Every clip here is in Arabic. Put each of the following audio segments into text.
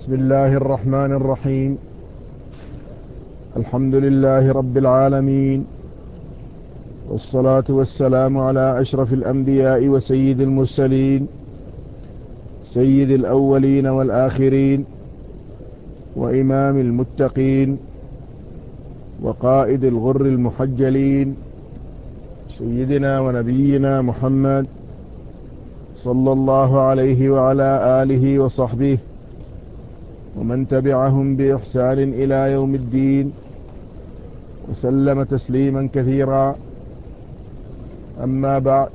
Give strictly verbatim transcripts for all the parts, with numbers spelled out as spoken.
بسم الله الرحمن الرحيم. الحمد لله رب العالمين، والصلاة والسلام على أشرف الأنبياء وسيد المرسلين، سيد الأولين والآخرين، وإمام المتقين، وقائد الغر المحجلين، سيدنا ونبينا محمد صلى الله عليه وعلى آله وصحبه ومن تبعهم بإحسان إلى يوم الدين، وسلم تسليما كثيرا. أما بعد،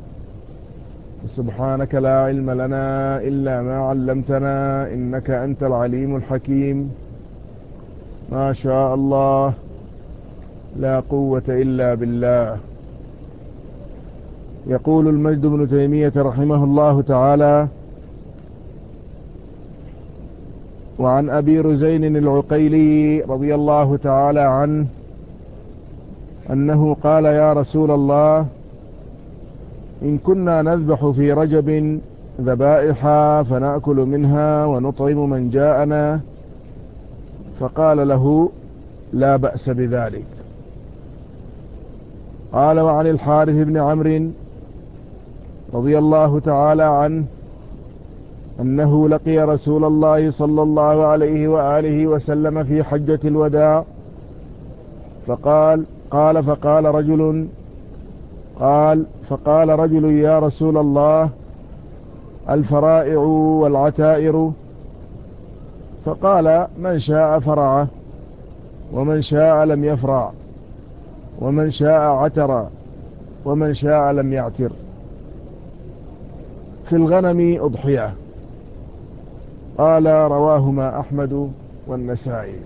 سبحانك لا علم لنا إلا ما علمتنا إنك أنت العليم الحكيم. ما شاء الله، لا قوة إلا بالله. يقول المجد بن تيمية رحمه الله تعالى: وعن أبي رزين العقيلي رضي الله تعالى عنه أنه قال: يا رسول الله، إن كنا نذبح في رجب ذبائح فنأكل منها ونطعم من جاءنا، فقال له: لا بأس بذلك. قال: وعن الحارث بن عمرو رضي الله تعالى عنه أنه لقي رسول الله صلى الله عليه وآله وسلم في حجة الوداع، فقال قال فقال رجل قال فقال رجل: يا رسول الله، الفرائع والعتائر؟ فقال: من شاء فرعه، ومن شاء لم يفرع، ومن شاء عتر، ومن شاء لم يعتر. في الغنم أضحية. قال: رواهما أحمد والنسائي.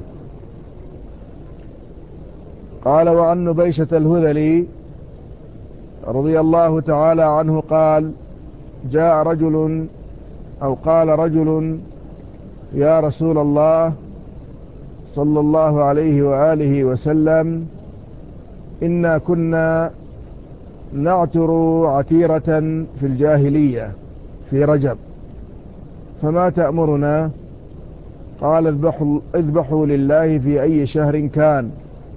قال: وعن نبيشة الهذلي رضي الله تعالى عنه قال: جاء رجل أو قال رجل: يا رسول الله صلى الله عليه وآله وسلم، إنا كنا نعتر عتيرة في الجاهلية في رجب، فما تأمرنا؟ قال: اذبحوا, اذبحوا لله في أي شهر كان،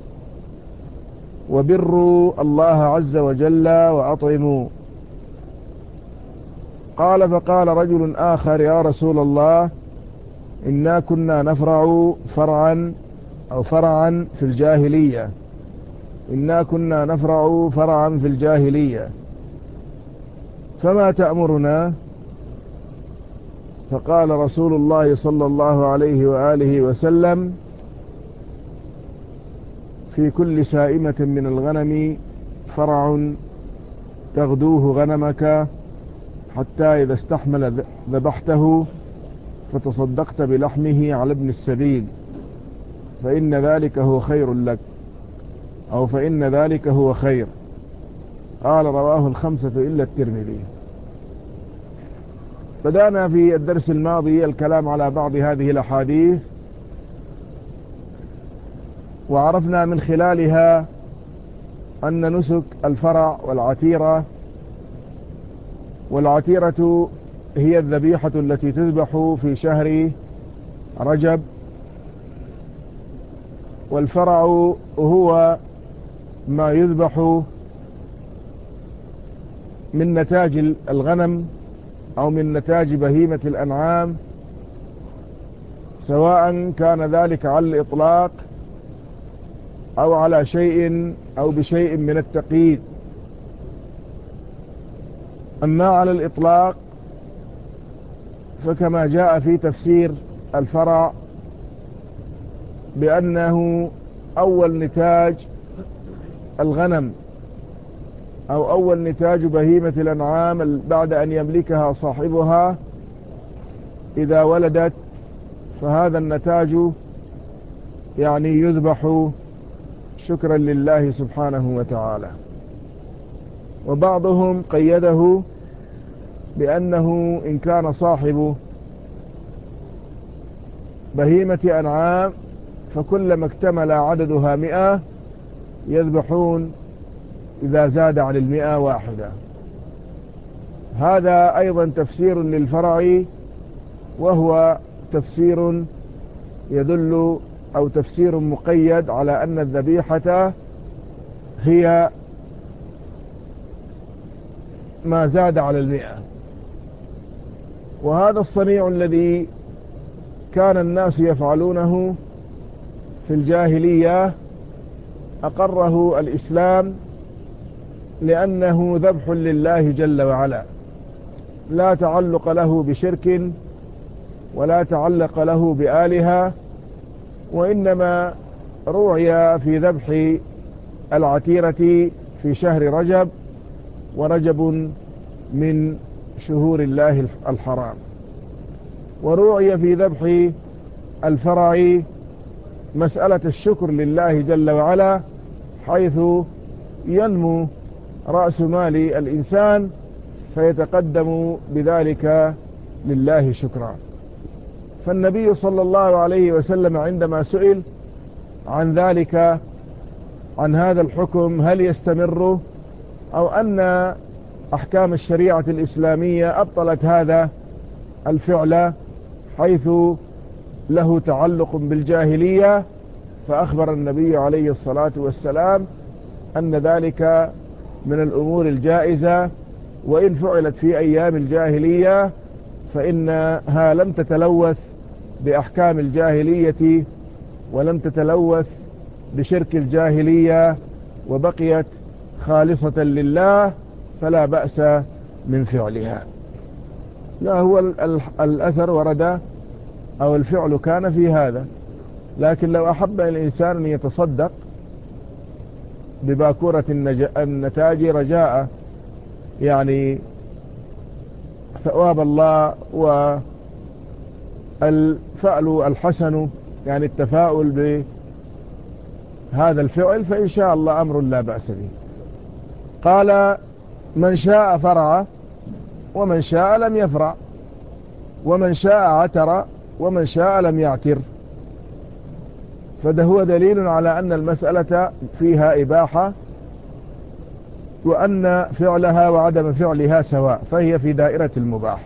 وبروا الله عز وجل وأطعموا. قال: فقال رجل آخر: يا رسول الله، إنا كنا نفرع فرعا أو فرعا في الجاهلية إنا كنا نفرع فرعا في الجاهلية، فما تأمرنا؟ فقال رسول الله صلى الله عليه وآله وسلم: في كل سائمة من الغنم فرع تغدوه غنمك، حتى إذا استحمل ذبحته فتصدقت بلحمه على ابن السبيل، فإن ذلك هو خير لك، أو فإن ذلك هو خير. قال: رواه الخمسة إلا الترمذي. بدأنا في الدرس الماضي الكلام على بعض هذه الأحاديث، وعرفنا من خلالها أن نسك الفرع والعتيرة والعتيرة هي الذبيحة التي تذبح في شهر رجب، والفرع هو ما يذبح من نتاج الغنم أو من نتاج بهيمة الأنعام، سواء كان ذلك على الإطلاق أو على شيء أو بشيء من التقييد. أما على الإطلاق فكما جاء في تفسير الفرع بأنه أول نتاج الغنم أو أول نتاج بهيمة الأنعام بعد أن يملكها صاحبها، إذا ولدت فهذا النتاج يعني يذبح شكرا لله سبحانه وتعالى. وبعضهم قيده بأنه إن كان صاحب بهيمة أنعام فكلما اكتمل عددها مئة يذبحون إذا زاد عن المئة واحدة. هذا أيضا تفسير للفرع، وهو تفسير يدل أو تفسير مقيد على أن الذبيحة هي ما زاد على المئة، وهذا الصنيع الذي كان الناس يفعلونه في الجاهلية أقره الإسلام لأنه ذبح لله جل وعلا، لا تعلق له بشرك ولا تعلق له بآلهة، وإنما روعي في ذبح العتيرة في شهر رجب، ورجب من شهور الله الحرام. وروعي في ذبح الفرع مسألة الشكر لله جل وعلا، حيث ينمو رأس مال الإنسان فيتقدم بذلك لله شكرا. فالنبي صلى الله عليه وسلم عندما سئل عن ذلك، عن هذا الحكم هل يستمر أو أن أحكام الشريعة الإسلامية أبطلت هذا الفعل حيث له تعلق بالجاهلية، فأخبر النبي عليه الصلاة والسلام أن ذلك من الأمور الجائزة، وإن فعلت في أيام الجاهلية فإنها لم تتلوث بأحكام الجاهلية ولم تتلوث بشرك الجاهلية، وبقيت خالصة لله، فلا بأس من فعلها. لا، هو الأثر ورد أو الفعل كان في هذا، لكن لو أحب الإنسان أن يتصدق بباكورة النتاج رجاء يعني ثواب الله والفعل الحسن، يعني التفاؤل بهذا الفعل، فإن شاء الله أمر لا بأس به. قال: من شاء فرع ومن شاء لم يفرع، ومن شاء عتر ومن شاء لم يعتر. فده هو دليل على أن المسألة فيها إباحة، وأن فعلها وعدم فعلها سواء، فهي في دائرة المباح.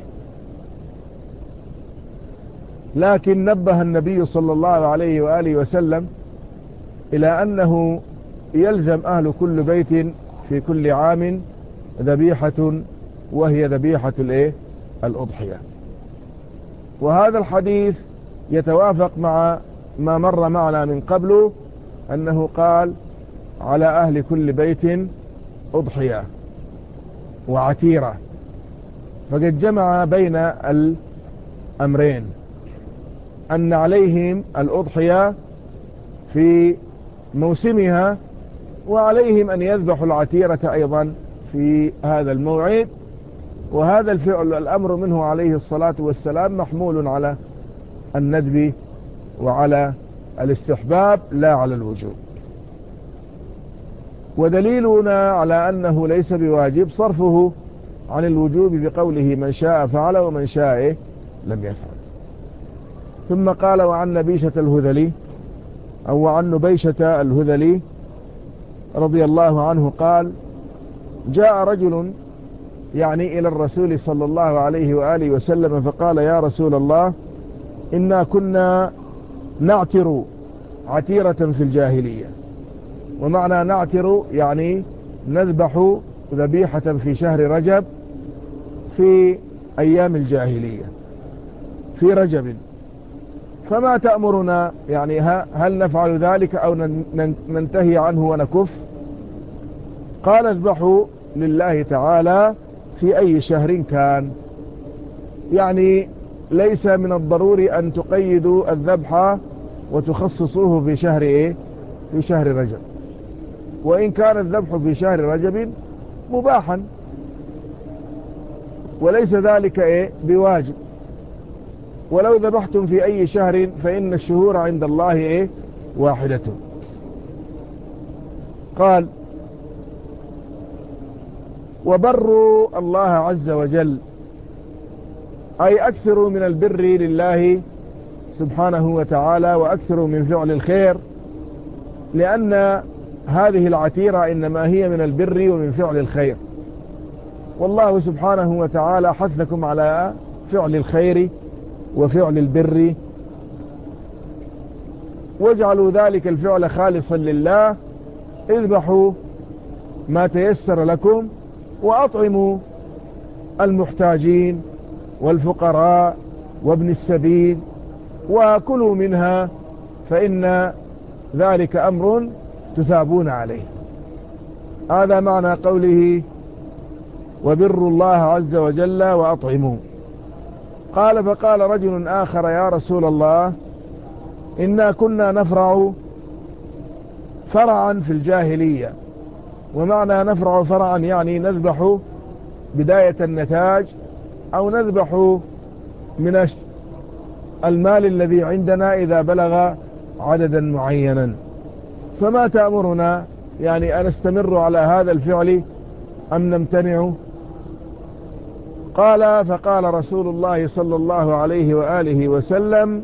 لكن نبه النبي صلى الله عليه وآله وسلم إلى أنه يلزم أهل كل بيت في كل عام ذبيحة، وهي ذبيحة الإيه؟ الأضحية. وهذا الحديث يتوافق مع ما مر معنا من قبل، أنه قال: على أهل كل بيت أضحية وعتيرة، فقد جمع بين الأمرين، أن عليهم الأضحية في موسمها، وعليهم أن يذبحوا العتيرة أيضا في هذا الموعد. وهذا الفعل الأمر منه عليه الصلاة والسلام محمول على الندب وعلى الاستحباب لا على الوجوب. ودليلنا على أنه ليس بواجب صرفه عن الوجوب بقوله: من شاء فعل ومن شاء لم يفعل. ثم قال: وعن نبيشة الهذلي أو وعن نبيشة الهذلي رضي الله عنه قال: جاء رجل يعني إلى الرسول صلى الله عليه وآله وسلم فقال: يا رسول الله، إنا كنا نعتر عتيرة في الجاهلية. ومعنى نعتر يعني نذبح ذبيحة في شهر رجب في أيام الجاهلية في رجب، فما تأمرنا؟ يعني هل نفعل ذلك أو ننتهي عنه ونكف؟ قال: اذبحوا لله تعالى في أي شهر كان. يعني ليس من الضروري أن تقيدوا الذبح وتخصصوه في شهر إيه؟ في شهر رجب، وإن كان الذبح في شهر رجب مباحا، وليس ذلك إيه؟ بواجب. ولو ذبحتم في أي شهر فإن الشهور عند الله إيه؟ واحدة. قال: وبروا الله عز وجل، أي أكثروا من البر لله سبحانه وتعالى، وأكثروا من فعل الخير، لأن هذه العتيرة إنما هي من البر ومن فعل الخير، والله سبحانه وتعالى حثكم على فعل الخير وفعل البر واجعلوا ذلك الفعل خالصا لله، اذبحوا ما تيسر لكم وأطعموا المحتاجين والفقراء وابن السبيل وكلوا منها، فإن ذلك أمر تثابون عليه. هذا معنى قوله وبروا الله عز وجل وأطعموا. قال فقال رجل آخر يا رسول الله إنا كنا نفرع فرعا في الجاهلية. ومعنى نفرع فرعا يعني نذبح بداية النتاج أو نذبح من المال الذي عندنا إذا بلغ عددا معينا، فما تأمرنا؟ يعني أنستمر على هذا الفعل أم نمتنع؟ قال فقال رسول الله صلى الله عليه وآله وسلم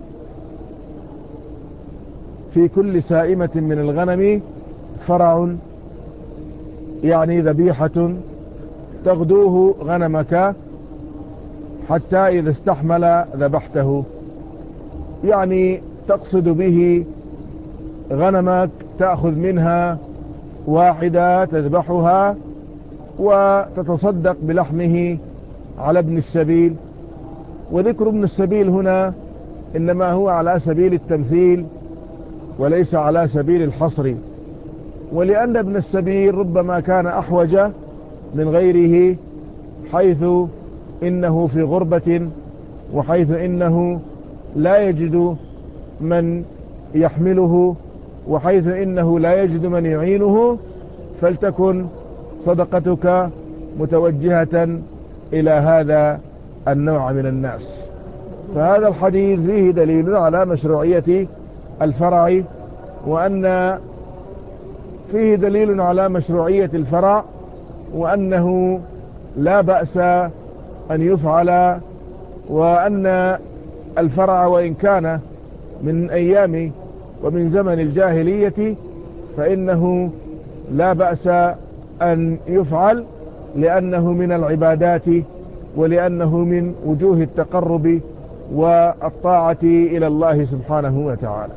في كل سائمة من الغنم فرع، يعني ذبيحة تغدوه غنمك حتى إذا استحمل ذبحته، يعني تقصد به غنمك تأخذ منها واحدة تذبحها وتتصدق بلحمه على ابن السبيل. وذكر ابن السبيل هنا إنما هو على سبيل التمثيل وليس على سبيل الحصر، ولأن ابن السبيل ربما كان أحوج من غيره، حيث إنه في غربة وحيث إنه لا يجد من يحمله وحيث إنه لا يجد من يعينه، فلتكن صدقتك متوجهة إلى هذا النوع من الناس. فهذا الحديث فيه دليل على مشروعية الفرع، وأن فيه دليل على مشروعية الفرع وأنه لا بأس أن يفعل، وأن الفرع وإن كان من أيام ومن زمن الجاهلية فإنه لا بأس أن يفعل، لأنه من العبادات ولأنه من وجوه التقرب والطاعة إلى الله سبحانه وتعالى.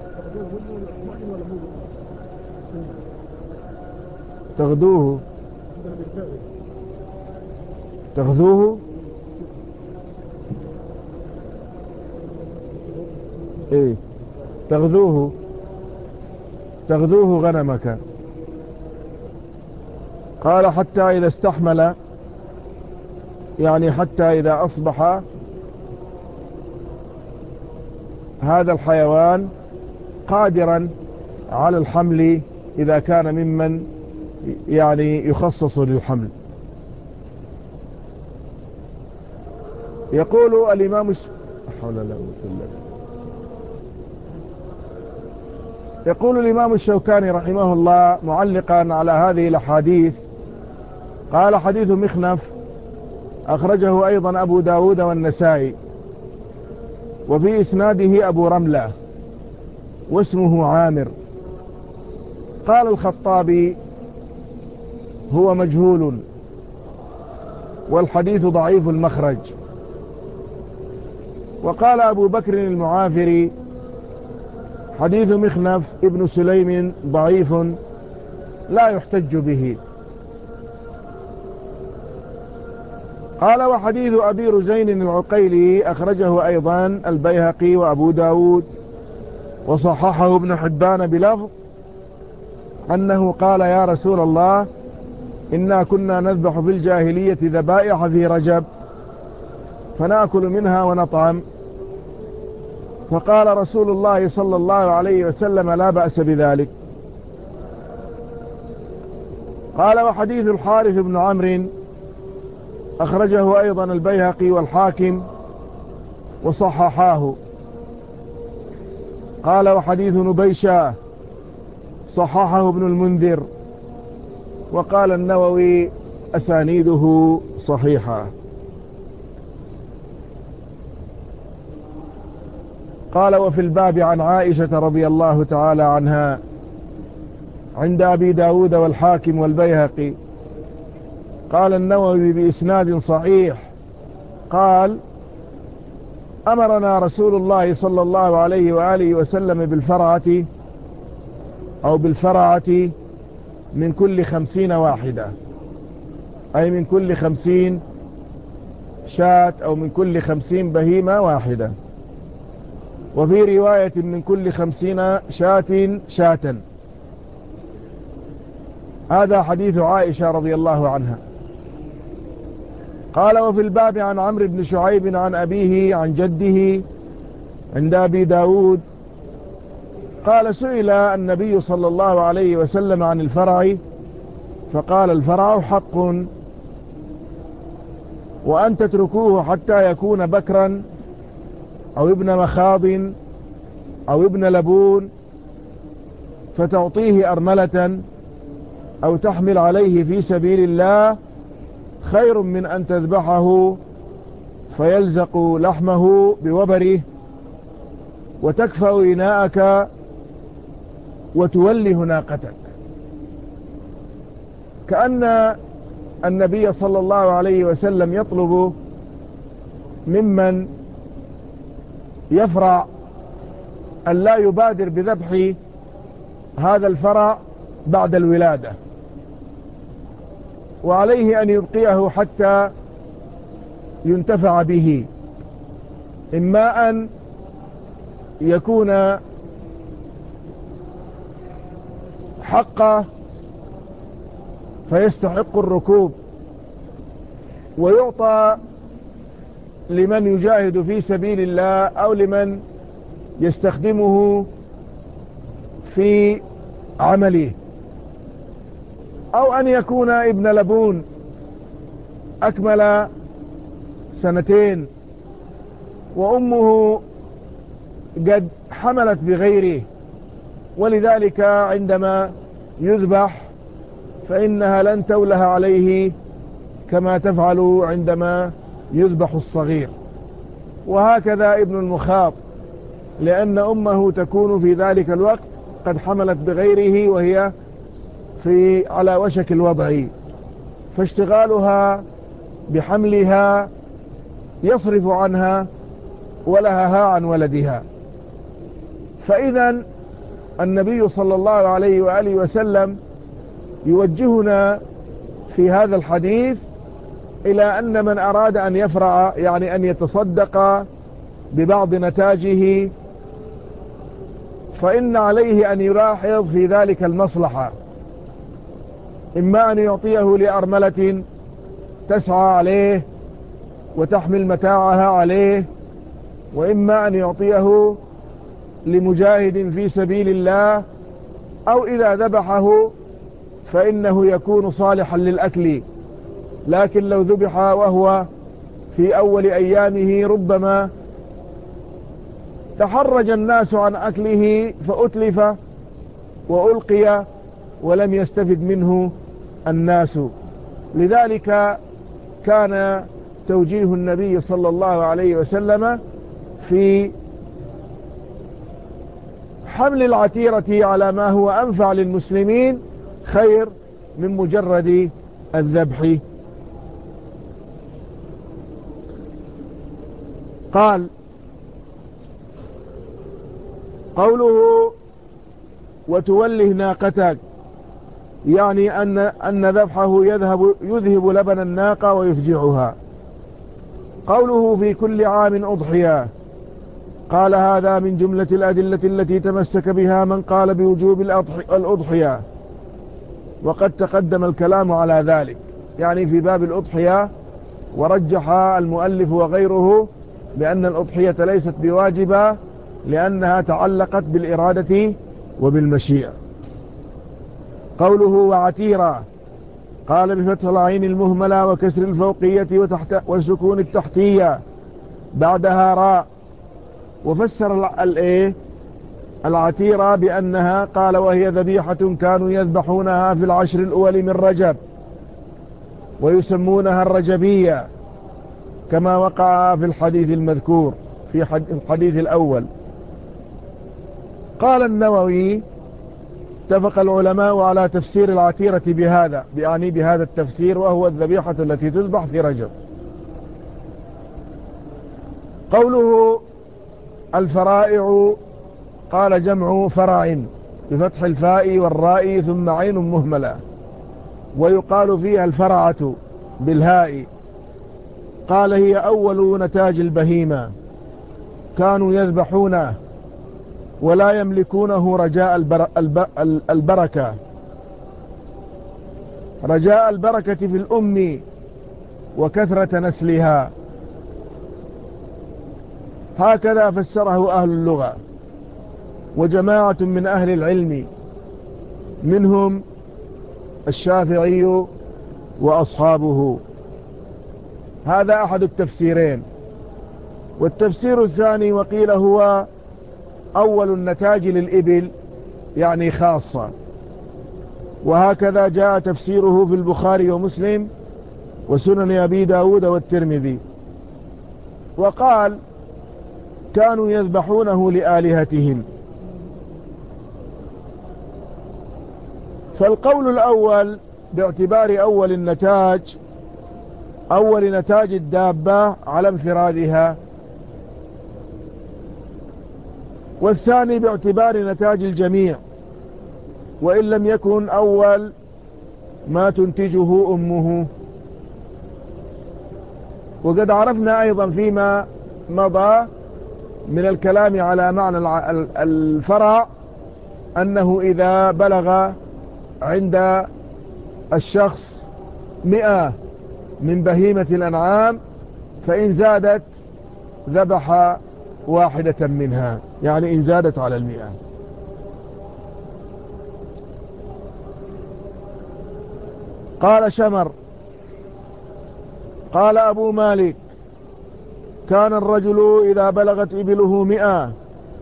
تغدوه تغذوه ايه تغذوه تغذوه غنمك. قال حتى إذا استحمل، يعني حتى إذا أصبح هذا الحيوان قادرا على الحمل، إذا كان ممن يعني يخصص للحمل. يقول الإمام الش... حول الله يقول الإمام الشوكاني رحمه الله معلقا على هذه الأحاديث، قال حديث مخنف أخرجه أيضا أبو داود والنسائي، وفي إسناده أبو رملة واسمه عامر. قال الخطابي هو مجهول والحديث ضعيف المخرج. وقال أبو بكر المعافري حديث مخنف ابن سليم ضعيف لا يحتج به. قال وحديث أبي رزين العقيلي أخرجه أيضا البيهقي وأبو داود وصححه ابن حبان بلفظ أنه قال يا رسول الله إنا كنا نذبح في الجاهلية ذبائح في رجب فنأكل منها ونطعم، فقال رسول الله صلى الله عليه وسلم لا بأس بذلك. قال وحديث الحارث بن عمرو أخرجه أيضا البيهقي والحاكم وصححاه. قال وحديث نبيشة صححه ابن المنذر، وقال النووي أسانيده صحيحة. قال وفي الباب عن عائشة رضي الله تعالى عنها عند أبي داود والحاكم والبيهقي. قال النووي بإسناد صحيح، قال أمرنا رسول الله صلى الله عليه وآله وسلم بالفرعة أو بالفرعة من كل خمسين واحدة، أي من كل خمسين شاة أو من كل خمسين بهيمة واحدة، وفي رواية من كل خمسين شاة شاة. هذا حديث عائشة رضي الله عنها. قال: وفي الباب عن عمرو بن شعيب عن أبيه عن جده عند أبي داود قال: سئل النبي صلى الله عليه وسلم عن الفرع فقال: الفرع حق، وأن تتركوه حتى يكون بكرا أو ابن مخاض أو ابن لبون فتعطيه أرملة أو تحمل عليه في سبيل الله خير من أن تذبحه فيلزق لحمه بوبره وتكفأ إناءك وتوله ناقتك. كأن النبي صلى الله عليه وسلم يطلب ممن يفرع أن لا يبادر بذبح هذا الفرع بعد الولادة، وعليه أن يبقيه حتى ينتفع به، إما أن يكون حقه فيستحق الركوب ويعطى لمن يجاهد في سبيل الله أو لمن يستخدمه في عمله، أو أن يكون ابن لبون أكمل سنتين وأمه قد حملت بغيره، ولذلك عندما يذبح فإنها لن توله عليه كما تفعل عندما يذبح الصغير. وهكذا ابن المخاض، لأن أمه تكون في ذلك الوقت قد حملت بغيره وهي في على وشك الوضع، فاشتغالها بحملها يصرف عنها ولهها عن ولدها. فإذا النبي صلى الله عليه وآله وسلم يوجهنا في هذا الحديث إلى أن من أراد أن يفرع، يعني أن يتصدق ببعض نتاجه، فإن عليه أن يلاحظ في ذلك المصلحة، إما أن يعطيه لأرملة تسعى عليه وتحمل متاعها عليه، وإما أن يعطيه لمجاهد في سبيل الله، أو إذا ذبحه فإنه يكون صالحا للأكل. لكن لو ذبح وهو في أول أيامه ربما تحرج الناس عن أكله فأتلف وألقي ولم يستفد منه الناس. لذلك كان توجيه النبي صلى الله عليه وسلم في حمل العتيرة على ما هو أنفع للمسلمين خير من مجرد الذبح. قال: قوله وتوله ناقتك، يعني أن أن ذبحه يذهب يذهب لبن الناقة ويفجعها. قوله في كل عام أضحية، قال: هذا من جملة الأدلة التي تمسك بها من قال بوجوب الأضحية، وقد تقدم الكلام على ذلك، يعني في باب الأضحية. ورجح المؤلف وغيره بأن الأضحية ليست بواجبة لأنها تعلقت بالإرادة وبالمشيئة. قوله وعتيرة، قال بفتح العين المهملة وكسر الفوقية وتحت وسكون التحتية بعدها راء. وفسر الايه العتيرة بأنها قال وهي ذبيحة كانوا يذبحونها في العشر الأول من رجب ويسمونها الرجبية، كما وقع في الحديث المذكور في الحديث الأول. قال النووي: اتفق العلماء على تفسير العتيرة بهذا، يعني بهذا التفسير، وهو الذبيحة التي تذبح في رجب. قوله الفرائع قال جمع فرع بفتح الفاء والراء ثم عين مهملة، ويقال فيها الفرعة بالهاء. قال هي أول نتاج البهيمة، كانوا يذبحونه ولا يملكونه رجاء البر... الب... البركة رجاء البركة في الأم وكثرة نسلها. هكذا فسره أهل اللغة وجماعة من أهل العلم، منهم الشافعي وأصحابه. هذا أحد التفسيرين. والتفسير الثاني وقيل هو أول النتاج للإبل، يعني خاصة، وهكذا جاء تفسيره في البخاري ومسلم وسنن أبي داود والترمذي. وقال كانوا يذبحونه لآلهتهم. فالقول الأول باعتبار أول النتاج أول نتاج الدابة على انفرادها، والثاني باعتبار نتاج الجميع وإن لم يكن أول ما تنتجه أمه. وقد عرفنا أيضا فيما مضى من الكلام على معنى الفرع أنه إذا بلغ عند الشخص مئة من بهيمة الأنعام فإن زادت ذبح واحدة منها، يعني إن زادت على المئة. قال شمر قال أبو مالك كان الرجل إذا بلغت إبله مئة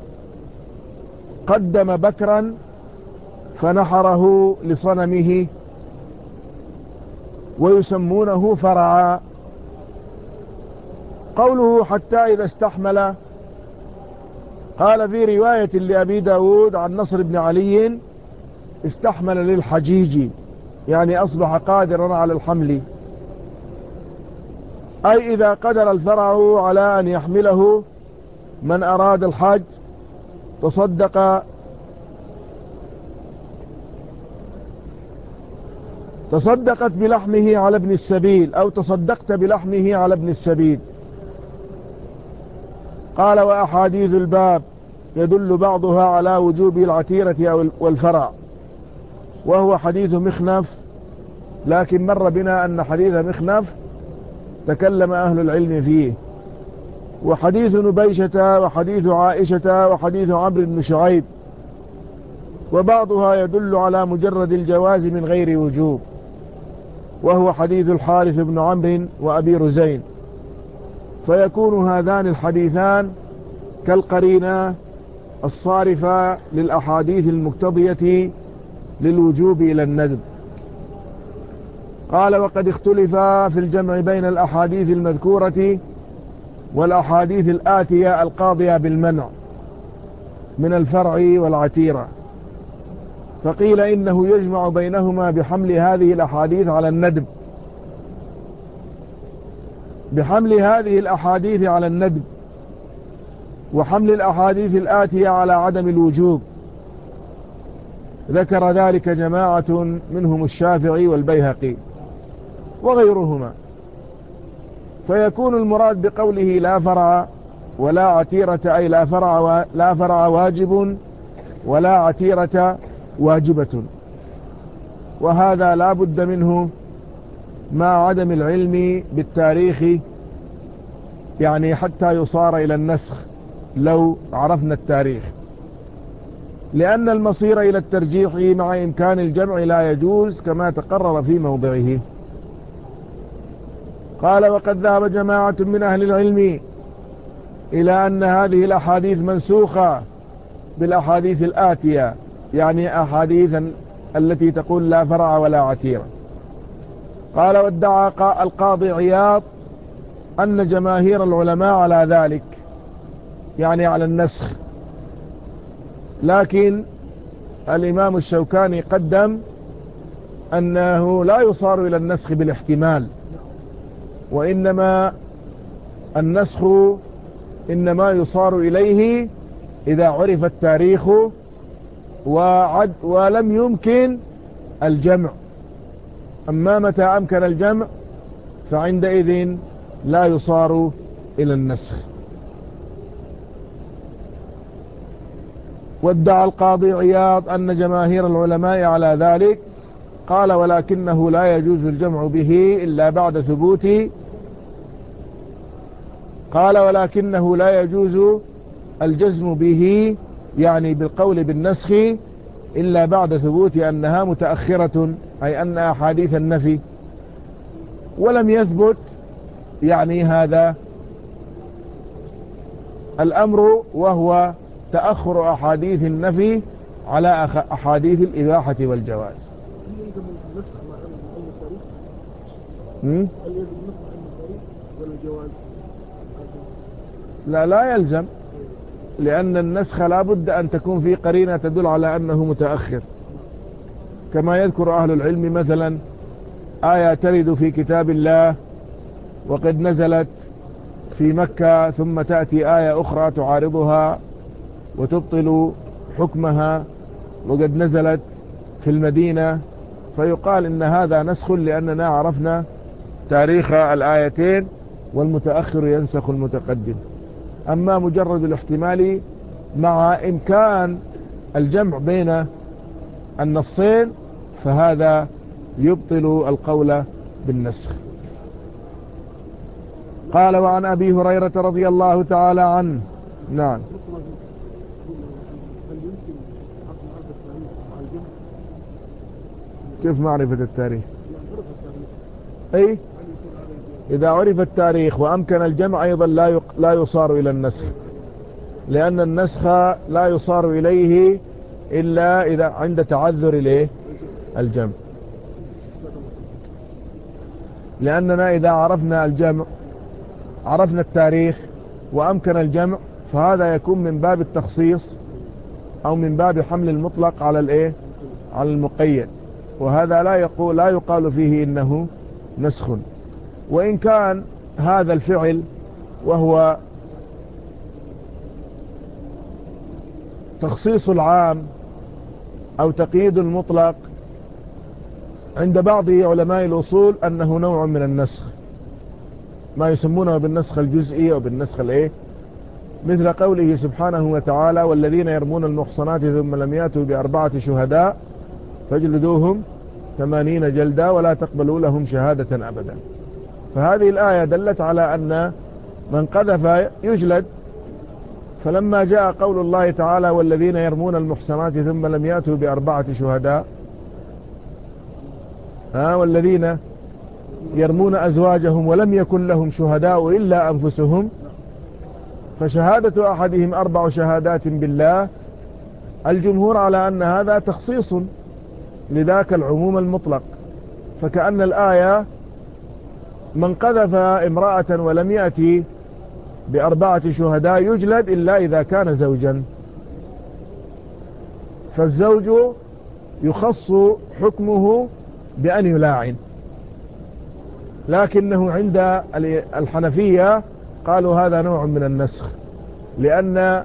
قدم بكرا فنحره لصنمه ويسمونه فرعا. قوله حتى إذا استحمل، قال في رواية لأبي داود عن نصر بن علي استحمل للحجيج، يعني أصبح قادرا على الحمل، أي إذا قدر الفرع على أن يحمله من أراد الحج تصدق تصدقت بلحمه على ابن السبيل، أو تصدقت بلحمه على ابن السبيل. قال وأحاديث الباب يدل بعضها على وجوب العتيرة والفرع، وهو حديث مخنف، لكن مر بنا أن حديث مخنف تكلم أهل العلم فيه، وحديث نبيشة وحديث عائشة وحديث عمرو بن شعيب، وبعضها يدل على مجرد الجواز من غير وجوب، وهو حديث الحارث بن عمرو وأبي رزين. فيكون هذان الحديثان كالقرينة الصارفة للأحاديث المقتضية للوجوب إلى الندب. قال وقد اختلف في الجمع بين الأحاديث المذكورة والأحاديث الآتية القاضية بالمنع من الفرع والعتيرة، فقيل إنه يجمع بينهما بحمل هذه الأحاديث على الندب بحمل هذه الأحاديث على الندب وحمل الأحاديث الآتية على عدم الوجوب. ذكر ذلك جماعة منهم الشافعي والبيهقي وغيرهما. فيكون المراد بقوله لا فرع ولا عتيرة أي لا فرع, لا فرع واجب ولا عتيرة واجبة، وهذا لا بد منه مع عدم العلم بالتاريخ، يعني حتى يصار إلى النسخ لو عرفنا التاريخ، لأن المصير إلى الترجيح مع إمكان الجمع لا يجوز كما تقرر في موضعه. قال وقد ذهب جماعة من أهل العلم إلى أن هذه الأحاديث منسوخة بالأحاديث الآتية، يعني أحاديث التي تقول لا فرع ولا عتيرة. قال وادعى القاضي عياض أن جماهير العلماء على ذلك، يعني على النسخ، لكن الإمام الشوكاني قدم أنه لا يصار إلى النسخ بالاحتمال، وإنما النسخ إنما يصار إليه إذا عرف التاريخ وعد ولم يمكن الجمع. أما متى أمكن الجمع فعندئذ لا يصار إلى النسخ. وادعى القاضي عياض أن جماهير العلماء على ذلك، قال ولكنه لا يجوز الجمع به إلا بعد ثبوت قال ولكنه لا يجوز الجزم به يعني بالقول بالنسخ إلا بعد ثبوت أنها متأخرة، أي أن أحاديث النفي ولم يثبت يعني هذا الأمر، وهو تأخر أحاديث النفي على أحاديث الإباحة والجواز. لا لا يلزم، لأن النسخ لا بد أن تكون في قرينة تدل على أنه متأخر، كما يذكر أهل العلم مثلا آية ترد في كتاب الله وقد نزلت في مكة ثم تأتي آية أخرى تعارضها وتبطل حكمها وقد نزلت في المدينة، فيقال إن هذا نسخ لأننا عرفنا تاريخ الآيتين والمتأخر ينسخ المتقدم. أما مجرد الاحتمال مع إمكان الجمع بين النصين فهذا يبطل القول بالنسخ. قال وعن أبي هريرة رضي الله تعالى عنه. نعم. كيف معرفة التاريخ؟ أي إذا عرف التاريخ وأمكن الجمع أيضا لا لا يصار إلى النسخ، لأن النسخ لا يصار إليه إلا إذا عند تعذر إليه الجمع، لأننا إذا عرفنا الجمع عرفنا التاريخ وأمكن الجمع فهذا يكون من باب التخصيص أو من باب حمل المطلق على الإيه على المقيد، وهذا لا يقول لا يقال فيه إنه نسخ. وإن كان هذا الفعل وهو تخصيص العام أو تقييد المطلق عند بعض علماء الأصول أنه نوع من النسخ، ما يسمونه بالنسخ الجزئي أو بالنسخ الايه، مثل قوله سبحانه وتعالى والذين يرمون المحصنات ثم لم يأتوا بأربعة شهداء فاجلدوهم ثمانين جلدة ولا تقبلوا لهم شهادة أبدا. فهذه الآية دلت على أن من قذف يجلد، فلما جاء قول الله تعالى والذين يرمون المحصنات ثم لم يأتوا بأربعة شهداء ها والذين يرمون أزواجهم ولم يكن لهم شهداء إلا أنفسهم فشهادة أحدهم أربع شهادات بالله، الجمهور على أن هذا تخصيص لذاك العموم المطلق، فكأن الآية من قذف امرأة ولم يأتي بأربعة شهداء يجلد إلا إذا كان زوجا، فالزوج يخص حكمه بأن يلاعن، لكنه عند الحنفية قالوا هذا نوع من النسخ، لأن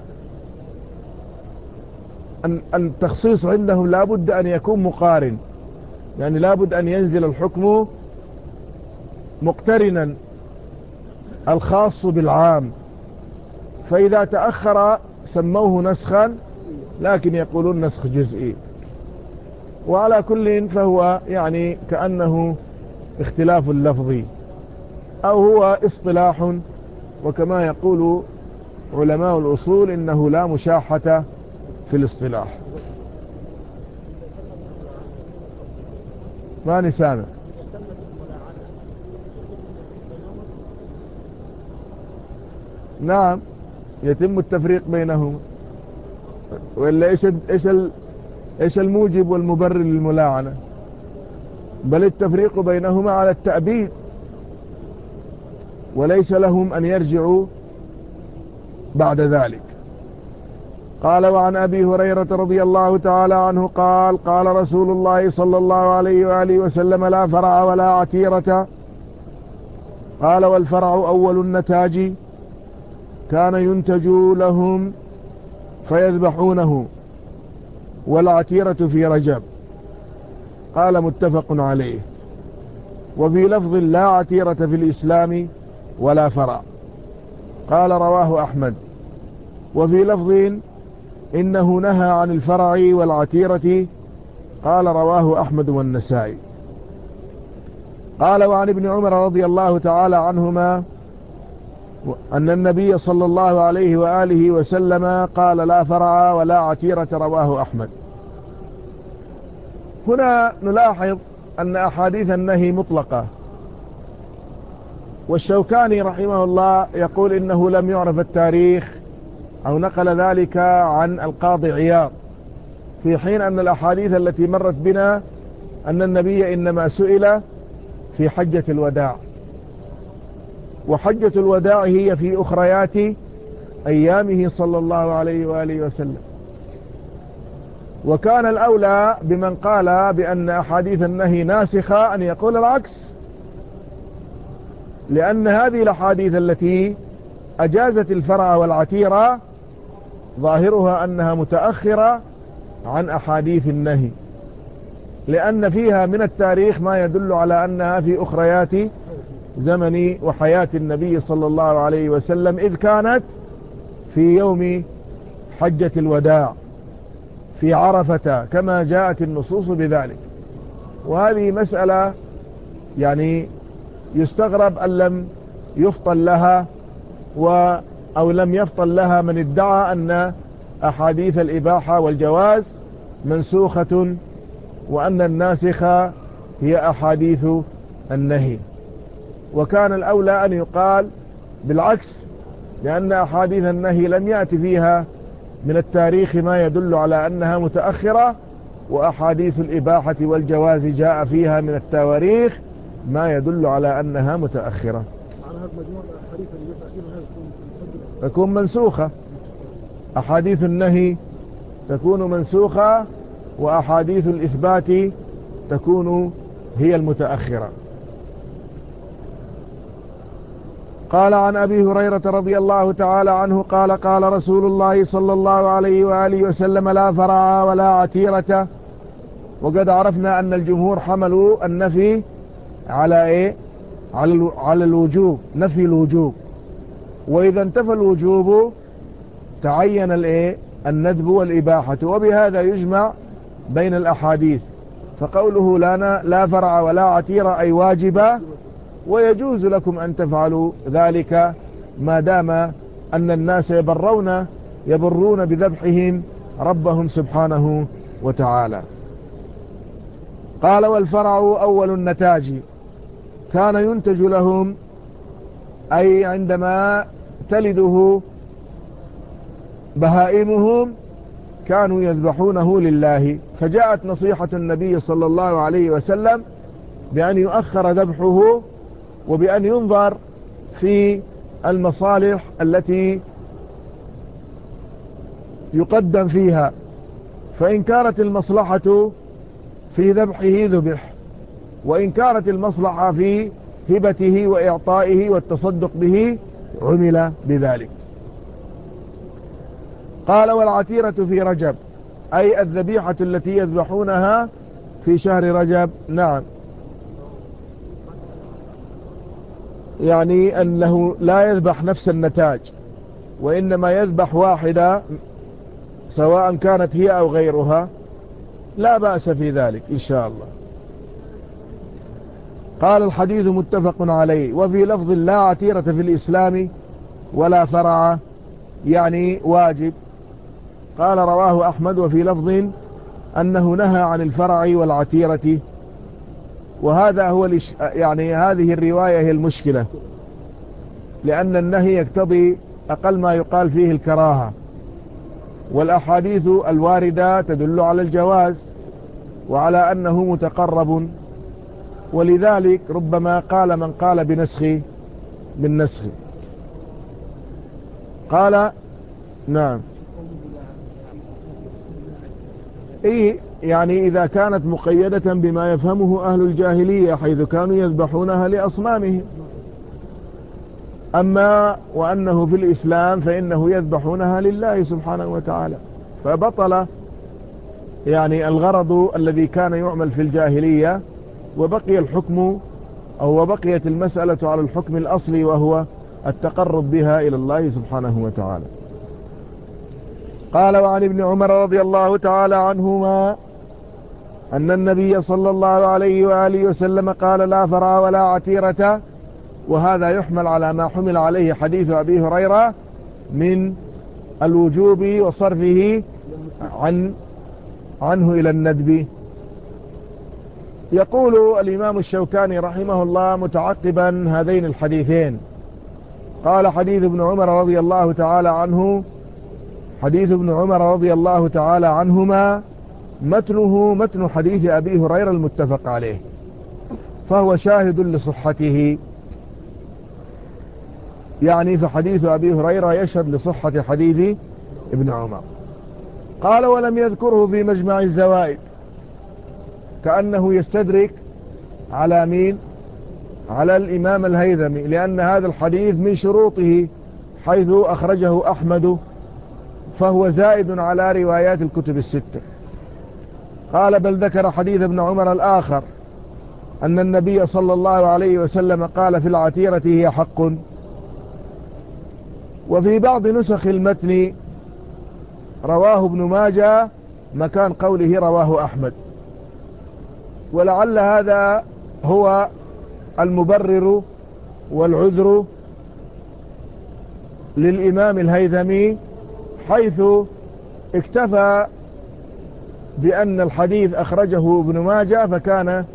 التخصيص عندهم لا بد أن يكون مقارن، يعني لا بد أن ينزل الحكم مقترنا الخاص بالعام، فإذا تأخر سموه نسخا لكن يقولون نسخ جزئي. وعلى كل فهو يعني كأنه اختلاف لفظي أو هو اصطلاح، وكما يقول علماء الأصول إنه لا مشاحة في الاصطلاح. ماني سامع. نعم يتم التفريق بينهما، وإلا إيش إيش إيش الموجب والمبرر للملاعنة؟ بل التفريق بينهما على التأبيد، وليس لهم أن يرجعوا بعد ذلك. قال وعن أبي هريرة رضي الله تعالى عنه قال قال رسول الله صلى الله عليه وآله وسلم لا فرع ولا عتيرة. قال والفرع أول النتاج كان ينتج لهم فيذبحونه، والعتيرة في رجب. قال متفق عليه. وفي لفظ لا عتيرة في الإسلام ولا فرع. قال رواه أحمد. وفي لفظ إنه نهى عن الفرع والعتيرة. قال رواه أحمد والنسائي. قال وعن ابن عمر رضي الله تعالى عنهما أن النبي صلى الله عليه وآله وسلم قال لا فرع ولا عتيرة. رواه أحمد. هنا نلاحظ أن أحاديث النهي مطلقة، والشوكاني رحمه الله يقول إنه لم يعرف التاريخ أو نقل ذلك عن القاضي عياض، في حين أن الأحاديث التي مرت بنا أن النبي إنما سئل في حجة الوداع، وحجة الوداع هي في أخريات أيامه صلى الله عليه وآله وسلم. وكان الأولى بمن قال بأن أحاديث النهي ناسخة أن يقول العكس، لأن هذه الأحاديث التي أجازت الفرع والعتيرة ظاهرها أنها متأخرة عن أحاديث النهي، لأن فيها من التاريخ ما يدل على أنها في أخريات زمن وحياة النبي صلى الله عليه وسلم، إذ كانت في يوم حجة الوداع في عرفة كما جاءت النصوص بذلك. وهذه مسألة يعني يستغرب أن لم يفطن لها و أو لم يفطن لها من ادعى أن أحاديث الإباحة والجواز منسوخة، وأن الناسخة هي أحاديث النهي. وكان الأولى أن يقال بالعكس، لأن أحاديث النهي لم يأتي فيها من التاريخ ما يدل على أنها متأخرة، وأحاديث الإباحة والجواز جاء فيها من التواريخ ما يدل على أنها متأخرة، تكون منسوخة. أحاديث النهي تكون منسوخة، وأحاديث الإثبات تكون هي المتأخرة. قال عن أبي هريرة رضي الله تعالى عنه قال قال رسول الله صلى الله عليه وآله وسلم لا فرع ولا عتيرة. وقد عرفنا أن الجمهور حملوا النفي على إيه؟ على الوجوب، نفي الوجوب. وإذا انتفى الوجوب تعين الإيه؟ الندب والإباحة، وبهذا يجمع بين الأحاديث. فقوله لا, لا فرع ولا عتيرة أي واجبة، ويجوز لكم أن تفعلوا ذلك ما دام أن الناس يبرون يبرون بذبحهم ربهم سبحانه وتعالى. قال والفرع أول النتاج كان ينتج لهم، أي عندما تلده بهائمهم كانوا يذبحونه لله. فجاءت نصيحة النبي صلى الله عليه وسلم بأن يؤخر ذبحه، وبأن ينظر في المصالح التي يقدم فيها، فإن كانت المصلحة في ذبحه ذبح، وإن كانت المصلحة في هبته وإعطائه والتصدق به عمل بذلك. قال والعتيرة في رجب، أي الذبيحة التي يذبحونها في شهر رجب. نعم، يعني أنه لا يذبح نفس النتاج، وإنما يذبح واحدة سواء كانت هي أو غيرها، لا بأس في ذلك إن شاء الله. قال الحديث متفق عليه. وفي لفظ لا عتيرة في الإسلام ولا فرع، يعني واجب. قال رواه أحمد. وفي لفظ أنه نهى عن الفرع والعتيرة. وهذا هو يعني هذه الرواية هي المشكلة، لأن النهي يقتضي أقل ما يقال فيه الكراهة، والأحاديث الواردة تدل على الجواز وعلى أنه متقرب، ولذلك ربما قال من قال بنسخ بالنسخ. قال نعم، إيه يعني إذا كانت مقيدة بما يفهمه أهل الجاهلية، حيث كانوا يذبحونها لأصنامهم، أما وأنه في الإسلام فإنه يذبحونها لله سبحانه وتعالى، فبطل يعني الغرض الذي كان يعمل في الجاهلية، وبقي الحكم أو وبقيت المسألة على الحكم الأصلي، وهو التقرب بها إلى الله سبحانه وتعالى. قال: وعن ابن عمر رضي الله تعالى عنهما أن النبي صلى الله عليه وآله وسلم قال: لا فرع ولا عتيرة. وهذا يحمل على ما حمل عليه حديث أبي هريرة من الوجوب وصرفه عن عنه إلى الندب. يقول الإمام الشوكاني رحمه الله متعقبا هذين الحديثين، قال: حديث ابن عمر رضي الله تعالى عنه حديث ابن عمر رضي الله تعالى عنهما متنه متن حديث أبي هريرة المتفق عليه، فهو شاهد لصحته، يعني فحديث أبي هريرة يشهد لصحة حديث ابن عمر. قال: ولم يذكره في مجمع الزوائد، كأنه يستدرك على مين؟ على الإمام الهيثمي، لأن هذا الحديث من شروطه حيث أخرجه أحمد، فهو زائد على روايات الكتب الستة. قال: بل ذكر حديث ابن عمر الآخر أن النبي صلى الله عليه وسلم قال: في العتيرة هي حق. وفي بعض نسخ المتن رواه ابن ماجه مكان قوله رواه أحمد، ولعل هذا هو المبرر والعذر للإمام الهيثمي، حيث اكتفى بأن الحديث أخرجه ابن ماجه، فكان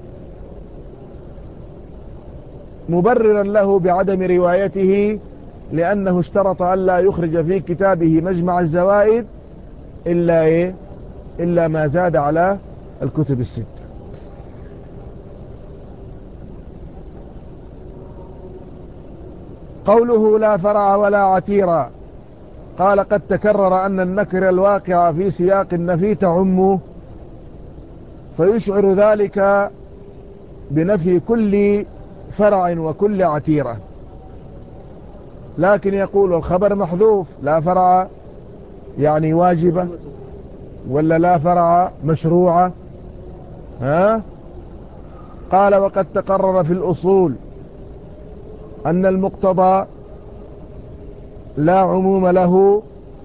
مبررا له بعدم روايته، لأنه اشترط أن لا يخرج في كتابه مجمع الزوائد إلا إيه؟ إلا ما زاد على الكتب الستة. قوله: لا فرع ولا عتيرة. قال: قد تكرر أن النكر الواقع في سياق النفي تعم، فيشعر ذلك بنفي كل فرع وكل عتيرة، لكن يقول الخبر محذوف: لا فرع يعني واجبة، ولا لا فرع مشروعة؟ ها؟ قال: وقد تقرر في الأصول أن المقتضى لا عموم له،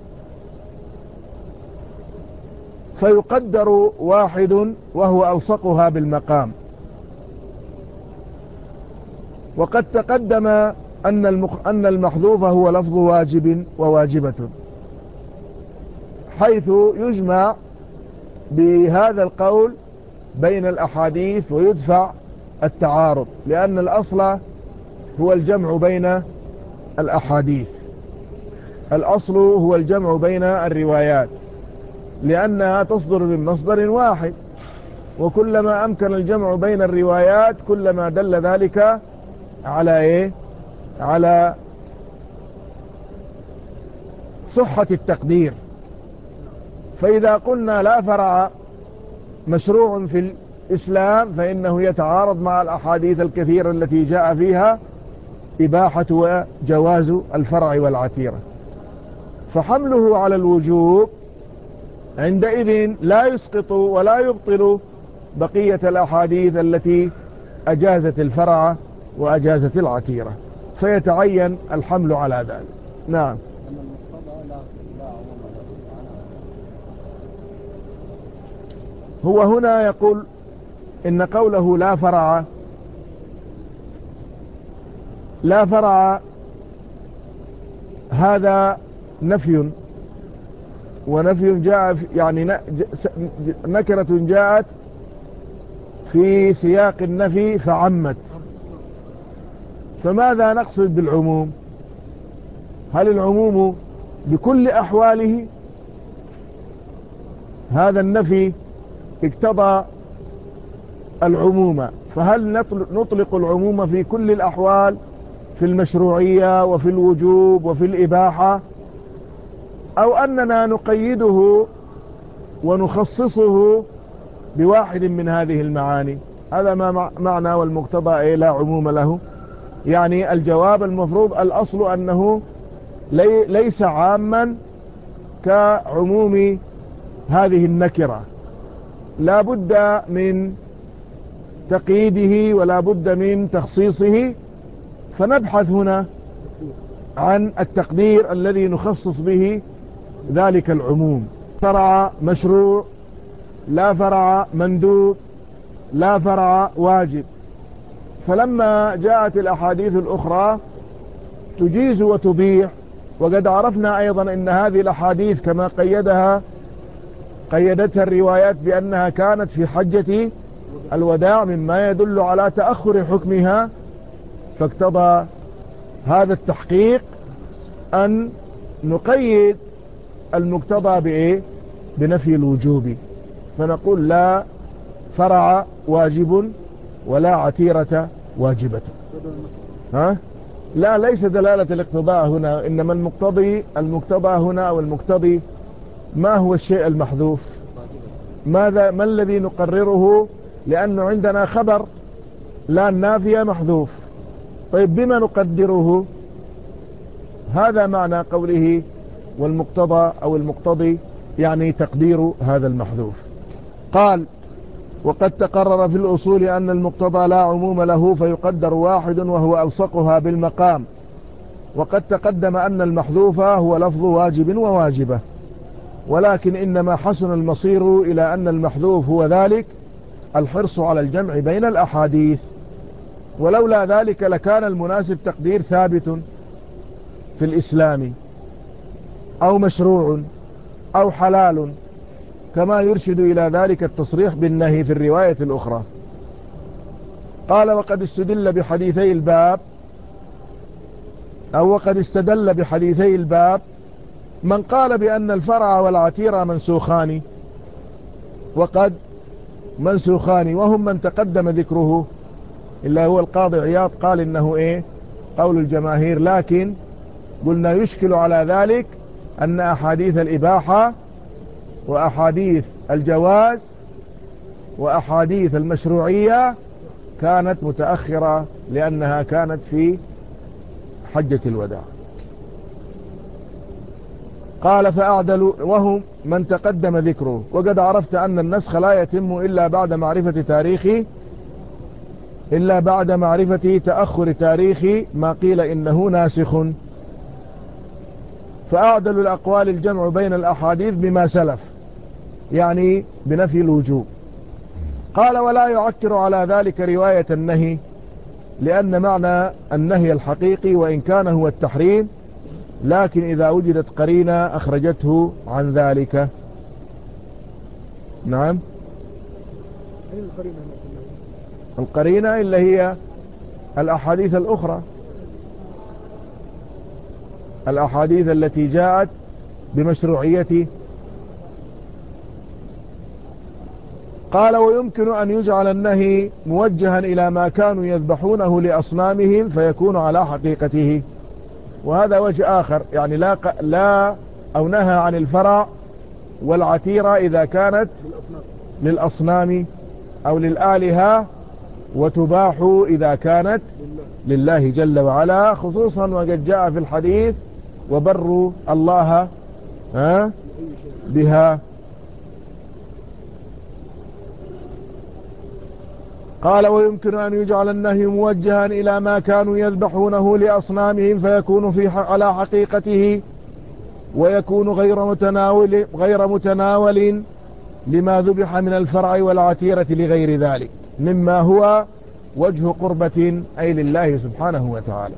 فيقدر واحد وهو ألصقها بالمقام. وقد تقدم أن المخ... أن المحذوف هو لفظ واجب وواجبة، حيث يجمع بهذا القول بين الأحاديث ويدفع التعارض، لأن الأصل هو الجمع بين الأحاديث، الأصل هو الجمع بين الروايات، لأنها تصدر من مصدر واحد، وكلما أمكن الجمع بين الروايات كلما دل ذلك على إيه؟ على صحة التقدير. فإذا قلنا لا فرع مشروع في الإسلام فإنه يتعارض مع الأحاديث الكثيرة التي جاء فيها إباحة وجواز الفرع والعتيرة، فحمله على الوجوب عندئذ لا يسقط ولا يبطل بقية الأحاديث التي أجازت الفرع وأجازت العتيرة، فيتعين الحمل على ذلك. نعم. هو هنا يقول إن قوله لا فرع لا فرع هذا نفي، ونفي جاء يعني نكرة جاءت في سياق النفي فعمت، فماذا نقصد بالعموم؟ هل العموم بكل أحواله؟ هذا النفي اقتضى العموم، فهل نطلق العموم في كل الأحوال، في المشروعية وفي الوجوب وفي الإباحة، أو أننا نقيده ونخصصه بواحد من هذه المعاني؟ هذا ما معنى والمقتضى إيه لا عموم له. يعني الجواب المفروض الأصل أنه لي ليس عاما كعموم هذه النكرة، لا بد من تقييده ولا بد من تخصيصه، فنبحث هنا عن التقدير الذي نخصص به ذلك العموم. فرع مشروع، لا فرع مندوب، لا فرع واجب. فلما جاءت الأحاديث الأخرى تجيز وتبيح، وقد عرفنا أيضا أن هذه الأحاديث كما قيدها قيدتها الروايات بأنها كانت في حجة الوداع مما يدل على تأخر حكمها، فاقتضى هذا التحقيق أن نقيد المقتضى بإيه؟ بنفي الوجوب، فنقول لا فرع واجب ولا عتيرة واجبة. ها؟ لا، ليس دلالة الاقتضاء هنا، إنما المقتضي المقتضى هنا أو المقتضي ما هو الشيء المحذوف؟ ماذا ما الذي نقرره؟ لأنه عندنا خبر لا النافية محذوف، طيب بما نقدره؟ هذا معنى قوله والمقتضى أو المقتضي، يعني تقدير هذا المحذوف. قال: وقد تقرر في الأصول أن المقتضى لا عموم له فيقدر واحد وهو ألصقها بالمقام، وقد تقدم أن المحذوف هو لفظ واجب وواجبة، ولكن إنما حسن المصير إلى أن المحذوف هو ذلك الحرص على الجمع بين الأحاديث، ولولا ذلك لكان المناسب تقدير ثابت في الإسلام أو مشروع أو حلال، كما يرشد إلى ذلك التصريح بالنهي في الرواية الأخرى. قال: وقد استدل بحديثي الباب أو وقد استدل بحديثي الباب من قال بأن الفرع والعتير منسوخان، وقد منسوخان، وهم من تقدم ذكره إلا هو القاضي عياض قال إنه إيه قول الجماهير، لكن قلنا يشكل على ذلك أن أحاديث الإباحة وأحاديث الجواز وأحاديث المشروعية كانت متأخرة لأنها كانت في حجة الوداع. قال: فأعدل وهم من تقدم ذكره، وقد عرفت أن النسخ لا يتم إلا بعد معرفة تاريخ إلا بعد معرفة تأخر تاريخ ما قيل إنه ناسخ. فأعدل الأقوال الجمع بين الأحاديث بما سلف، يعني بنفي الوجوب. قال: ولا يعكر على ذلك رواية النهي، لأن معنى النهي الحقيقي وإن كان هو التحريم، لكن إذا وجدت قرينة أخرجته عن ذلك. نعم، القرينة اللي هي الأحاديث الأخرى، الأحاديث التي جاءت بمشروعيته. قال: ويمكن أن يجعل النهي موجها إلى ما كانوا يذبحونه لأصنامهم فيكون على حقيقته، وهذا وجه آخر، يعني لا, لا أو نهى عن الفرع والعتيرة إذا كانت للأصنام أو للآلهة، وتباح إذا كانت لله جل وعلا، خصوصا وقد جاء في الحديث: وبروا الله بها. قال: ويمكن أن يجعل النهي موجها إلى ما كانوا يذبحونه لأصنامهم فيكون في على حقيقته، ويكون غير متناول غير متناول لما ذبح من الفرع والعتيرة لغير ذلك مما هو وجه قربة أي لله سبحانه وتعالى.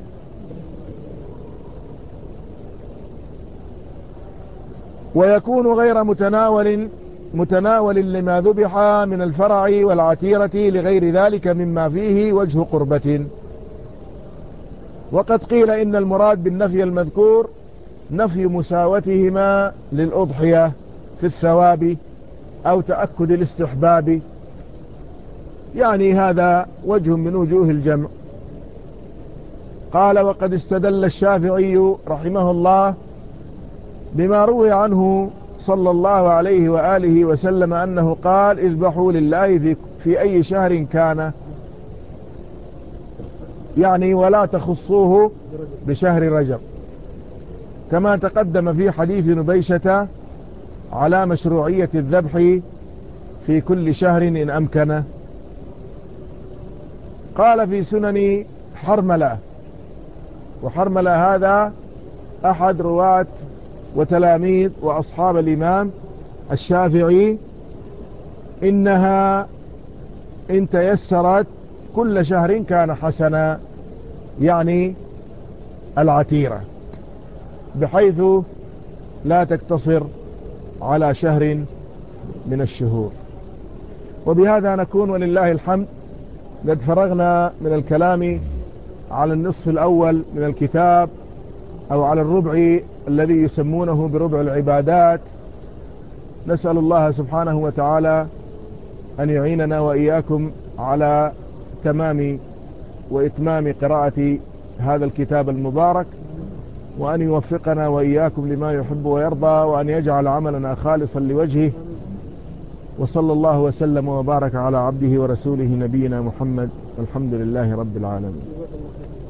ويكون غير متناول متناول لما ذبح من الفرع والعتيرة لغير ذلك مما فيه وجه قربة. وقد قيل إن المراد بالنفي المذكور نفي مساوتهما للأضحية في الثواب أو تأكد الاستحباب، يعني هذا وجه من وجوه الجمع. قال: وقد استدل الشافعي رحمه الله بما روي عنه صلى الله عليه وآله وسلم أنه قال: اذبحوا لله في, في أي شهر كان. يعني ولا تخصوه بشهر رجب، كما تقدم في حديث نبيشة على مشروعية الذبح في كل شهر إن أمكن. قال في سنن حرملة، وحرملة هذا أحد رواة وتلاميذ وأصحاب الإمام الشافعي، إنها إن تيسرت كل شهر كان حسنا، يعني العتيرة، بحيث لا تقتصر على شهر من الشهور. وبهذا نكون ولله الحمد قد فرغنا من الكلام على النصف الأول من الكتاب، أو على الربع الذي يسمونه بربع العبادات. نسأل الله سبحانه وتعالى أن يعيننا وإياكم على تمام وإتمام قراءة هذا الكتاب المبارك، وأن يوفقنا وإياكم لما يحب ويرضى، وأن يجعل عملنا خالصا لوجهه. وصلى الله وسلم وبارك على عبده ورسوله نبينا محمد، والحمد لله رب العالمين.